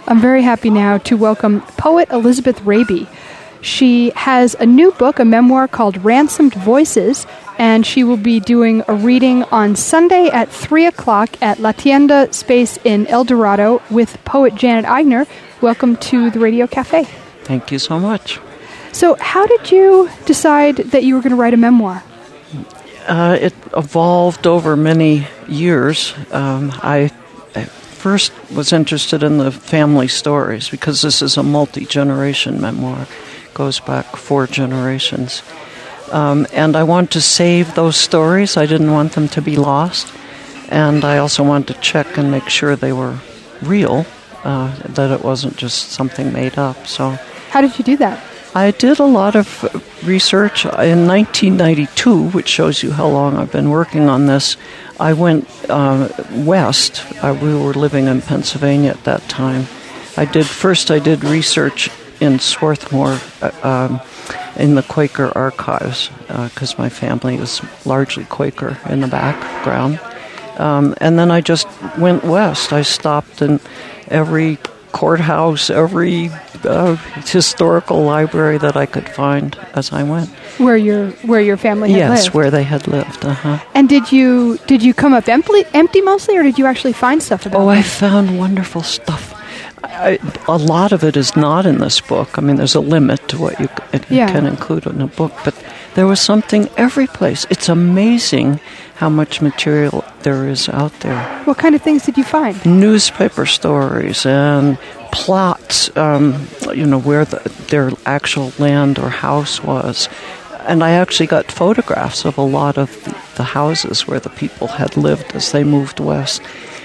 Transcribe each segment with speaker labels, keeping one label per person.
Speaker 1: I'm very happy now to welcome poet Elizabeth Raby. She has a new book, a memoir called Ransomed Voices, and she will be doing a reading on Sunday at 3 o'clock at La Tienda Space in El Dorado with poet Janet Eigner. Welcome to the Radio Cafe.
Speaker 2: Thank you so much.
Speaker 1: So how did you decide that you were going to write a memoir?
Speaker 2: It evolved over many years. I first was interested in the family stories because this is a multi-generation memoir. It goes back 4 generations. And I wanted to save those stories. I didn't want them to be lost. And I also wanted to check and make sure they were real, that it wasn't just something made up. So,
Speaker 1: how did you do that?
Speaker 2: I did a lot of research. In 1992, which shows you how long I've been working on this, I went west. We were living in Pennsylvania at that time. I did research in Swarthmore in the Quaker archives because my family is largely Quaker in the background. And then I just went west. I stopped in every courthouse, every historical library that I could find as I went.
Speaker 1: Where your family had lived?
Speaker 2: Yes, where they had lived.
Speaker 1: And did you come up empty mostly, or did you actually find stuff about them?
Speaker 2: I found wonderful stuff. A lot of it is not in this book. I mean, there's a limit to what you can include in a book, but there was something every place. It's amazing how much material there is out there.
Speaker 1: What kind of things did you find?
Speaker 2: Newspaper stories and plots, where their actual land or house was. And I actually got photographs of a lot of the houses where the people had lived as they moved west.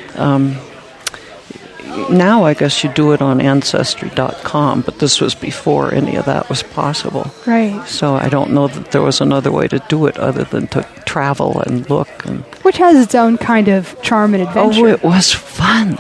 Speaker 2: Now I guess you do it on Ancestry.com, but this was before any of that was possible.
Speaker 1: Right.
Speaker 2: So I don't know that there was another way to do it other than to travel and look.
Speaker 1: Which has its own kind of charm and adventure.
Speaker 2: Oh, it was fun.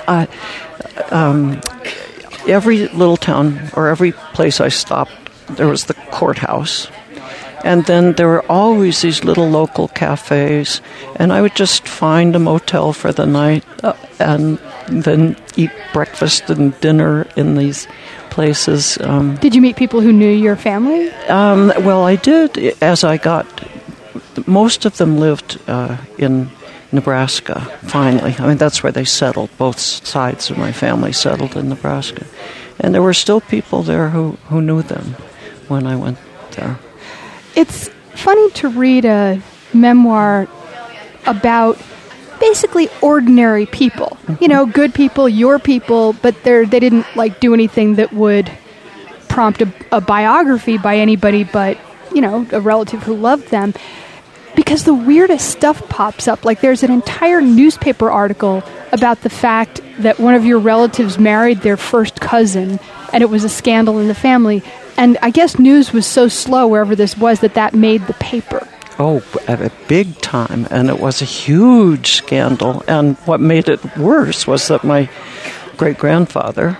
Speaker 2: Every little town or every place I stopped, there was the courthouse. And then there were always these little local cafes, and I would just find a motel for the night and then eat breakfast and dinner in these places.
Speaker 1: Did you meet people who knew your family?
Speaker 2: Well, I did as I got... Most of them lived in Nebraska, finally. I mean, that's where they settled. Both sides of my family settled in Nebraska. And there were still people there who knew them when I went there.
Speaker 1: It's funny to read a memoir about basically ordinary people. Mm-hmm. You know, good people, your people, but they didn't do anything that would prompt a biography by anybody but, a relative who loved them. Because the weirdest stuff pops up. Like there's an entire newspaper article about the fact that one of your relatives married their first cousin, and it was a scandal in the family. And I guess news was so slow wherever this was that made the paper.
Speaker 2: Oh, at a big time. And it was a huge scandal. And what made it worse was that my great-grandfather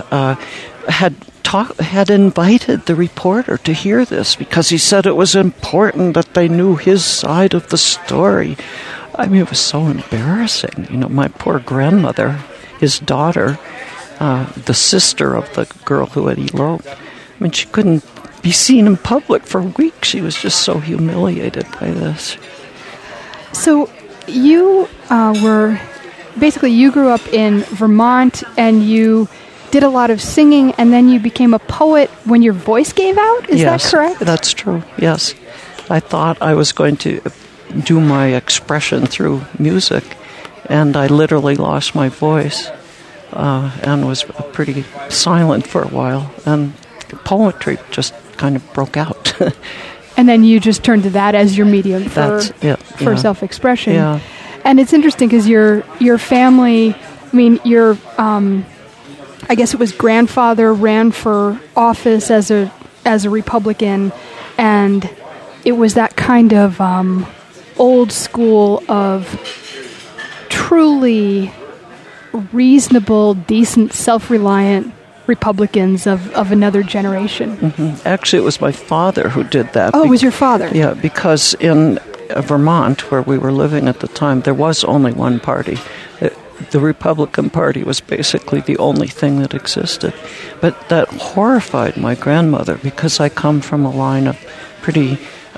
Speaker 2: had invited the reporter to hear this because he said it was important that they knew his side of the story. I mean, it was so embarrassing. My poor grandmother, his daughter, the sister of the girl who had eloped, I mean, she couldn't be seen in public for weeks. She was just so humiliated by this. So
Speaker 1: you you grew up in Vermont, and you did a lot of singing, and then you became a poet when your voice gave out? Is that correct?
Speaker 2: That's true, yes. I thought I was going to do my expression through music, and I literally lost my voice and was pretty silent for a while, and poetry just kind of broke out.
Speaker 1: And then you just turned to that as your medium for self-expression.
Speaker 2: Yeah.
Speaker 1: And it's interesting because your family, I mean, your... I guess it was grandfather ran for office as a Republican, and it was that kind of old school of truly reasonable, decent, self-reliant Republicans of another generation.
Speaker 2: Mm-hmm. Actually, it was my father who did that.
Speaker 1: Oh, it was your father?
Speaker 2: Yeah, because in Vermont, where we were living at the time, there was only one party. the Republican Party was basically the only thing that existed. But that horrified my grandmother because I come from a line of pretty,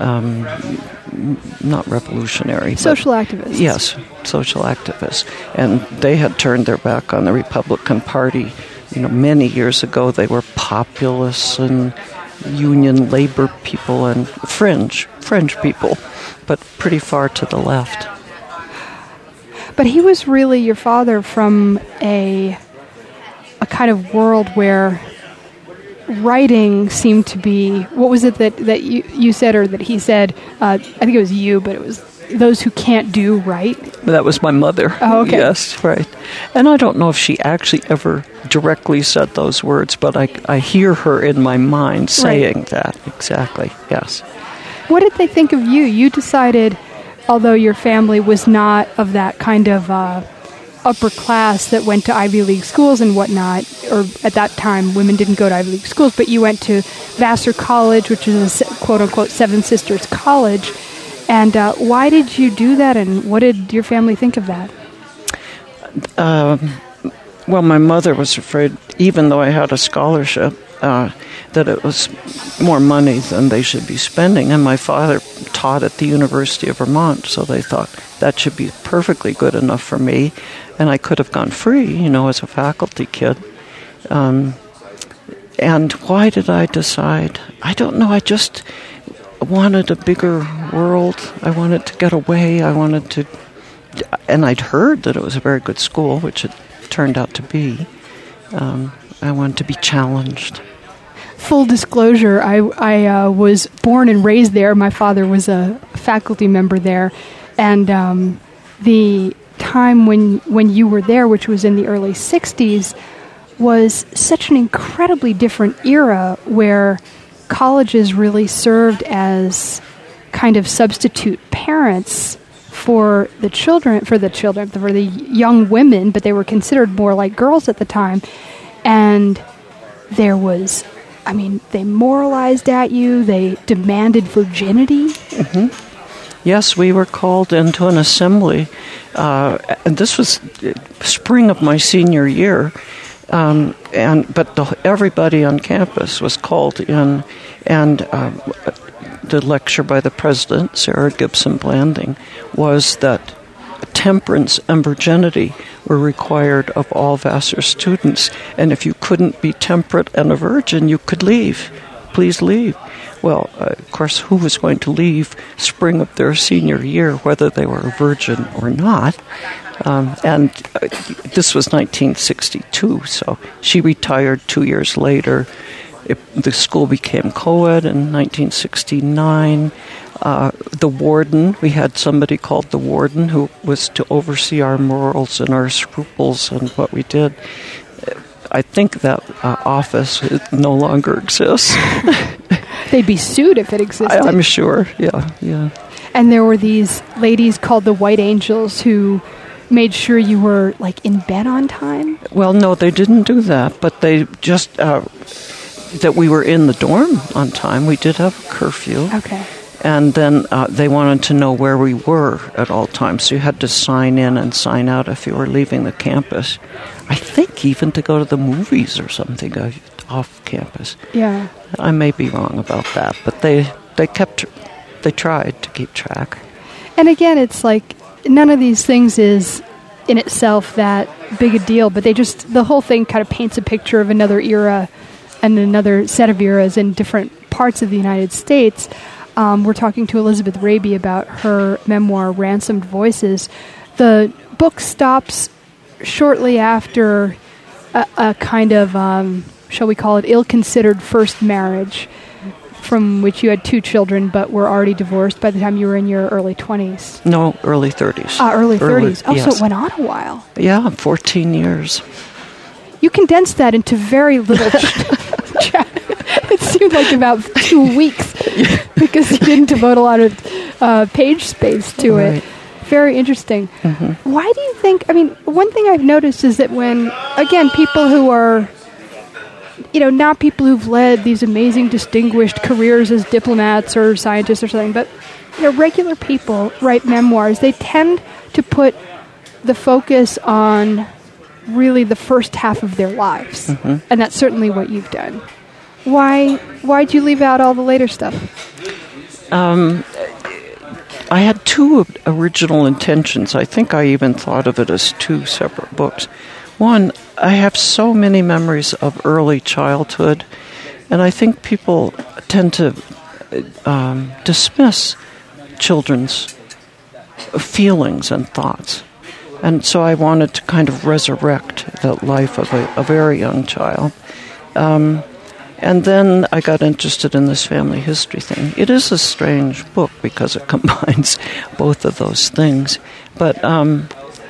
Speaker 2: not revolutionary.
Speaker 1: Social activists.
Speaker 2: Yes, social activists. And they had turned their back on the Republican Party. Many years ago. They were populists and union labor people and fringe people, but pretty far to the left.
Speaker 1: But he was really your father from a kind of world where writing seemed to be, what was it that you said, or that he said, I think it was you, but it was those who can't do right?
Speaker 2: That was my mother.
Speaker 1: Oh, okay.
Speaker 2: Yes, right. And I don't know if she actually ever directly said those words, but I hear her in my mind saying that. Exactly, yes.
Speaker 1: What did they think of you? You decided, although your family was not of that kind of upper class that went to Ivy League schools and whatnot, or at that time women didn't go to Ivy League schools, but you went to Vassar College, which is a quote-unquote Seven Sisters College. And why did you do that, and what did your family think of that?
Speaker 2: Well, my mother was afraid, even though I had a scholarship, that it was more money than they should be spending. And my father taught at the University of Vermont, so they thought that should be perfectly good enough for me. And I could have gone free, as a faculty kid. And why did I decide? I don't know. I just wanted a bigger world. I wanted to get away. And I'd heard that it was a very good school, which it turned out to be. I wanted to be challenged.
Speaker 1: Full disclosure, I was born and raised there. My father was a faculty member there. And the time when you were there, which was in the early 60s, was such an incredibly different era where colleges really served as kind of substitute parents for the young women, but they were considered more like girls at the time. And there was, they moralized at you, they demanded virginity.
Speaker 2: Mm-hmm. Yes, we were called into an assembly, and this was spring of my senior year. But everybody on campus was called in, and the lecture by the president, Sarah Gibson Blanding, was that temperance and virginity were required of all Vassar students, and if you couldn't be temperate and a virgin, you could leave. Please leave. Well, of course, who was going to leave spring of their senior year, whether they were a virgin or not? And this was 1962, so she retired 2 years later. The school became co-ed in 1969. The warden, we had somebody called the warden who was to oversee our morals and our scruples and what we did. I think that office no longer exists.
Speaker 1: They'd be sued if it existed.
Speaker 2: I'm sure, yeah.
Speaker 1: And there were these ladies called the White Angels who made sure you were, in bed on time?
Speaker 2: Well, no, they didn't do that, but they just, that we were in the dorm on time. We did have a curfew.
Speaker 1: Okay.
Speaker 2: And then they wanted to know where we were at all times, so you had to sign in and sign out if you were leaving the campus. I think even to go to the movies or something off campus.
Speaker 1: Yeah.
Speaker 2: I may be wrong about that, but they tried to keep track.
Speaker 1: And again, it's none of these things is in itself that big a deal, but the whole thing kind of paints a picture of another era and another set of eras in different parts of the United States. We're talking to Elizabeth Raby about her memoir, Ransomed Voices. The book stops shortly after a kind of, shall we call it, ill-considered first marriage, from which you had 2 children, but were already divorced by the time you were in your early 20s.
Speaker 2: No, early 30s.
Speaker 1: Early 30s.
Speaker 2: Yes.
Speaker 1: So it went on a while.
Speaker 2: Yeah, 14 years.
Speaker 1: You condensed that into very little chat. It seemed like about 2 weeks because you didn't devote a lot of page space to it. Very interesting. Mm-hmm. Why do you think, one thing I've noticed is that when, again, people who are, not people who've led these amazing, distinguished careers as diplomats or scientists or something, but regular people write memoirs, they tend to put the focus on really the first half of their lives. And that's certainly what you've done. Why'd you leave out all the later stuff?
Speaker 2: I had two original intentions. I think I even thought of it as two separate books. One, I have so many memories of early childhood, and I think people tend to dismiss children's feelings and thoughts. And so I wanted to kind of resurrect the life of a very young child. And then I got interested in this family history thing. It is a strange book because it combines both of those things. But and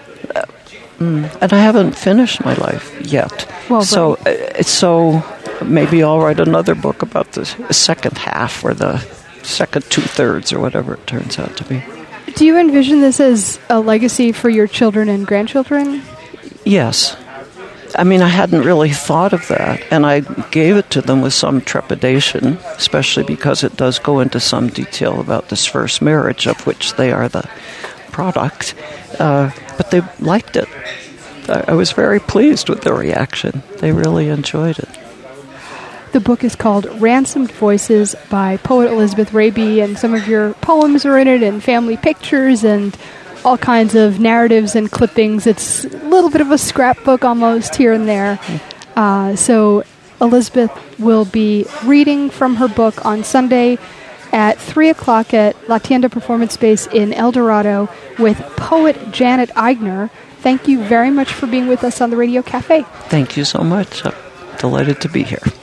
Speaker 2: I haven't finished my life yet.
Speaker 1: Well,
Speaker 2: so maybe I'll write another book about the second half or the second 2/3 or whatever it turns out to be.
Speaker 1: Do you envision this as a legacy for your children and grandchildren?
Speaker 2: Yes. I mean, I hadn't really thought of that, and I gave it to them with some trepidation, especially because it does go into some detail about this first marriage, of which they are the product. But they liked it. I was very pleased with their reaction. They really enjoyed it.
Speaker 1: The book is called Ransomed Voices by poet Elizabeth Raby, and some of your poems are in it, and family pictures, and all kinds of narratives and clippings. It's a little bit of a scrapbook almost here and there. So Elizabeth will be reading from her book on Sunday at 3 o'clock at La Tienda Performance Space in El Dorado with poet Janet Eigner. Thank you very much for being with us on the Radio Cafe.
Speaker 2: Thank you so much. I'm delighted to be here.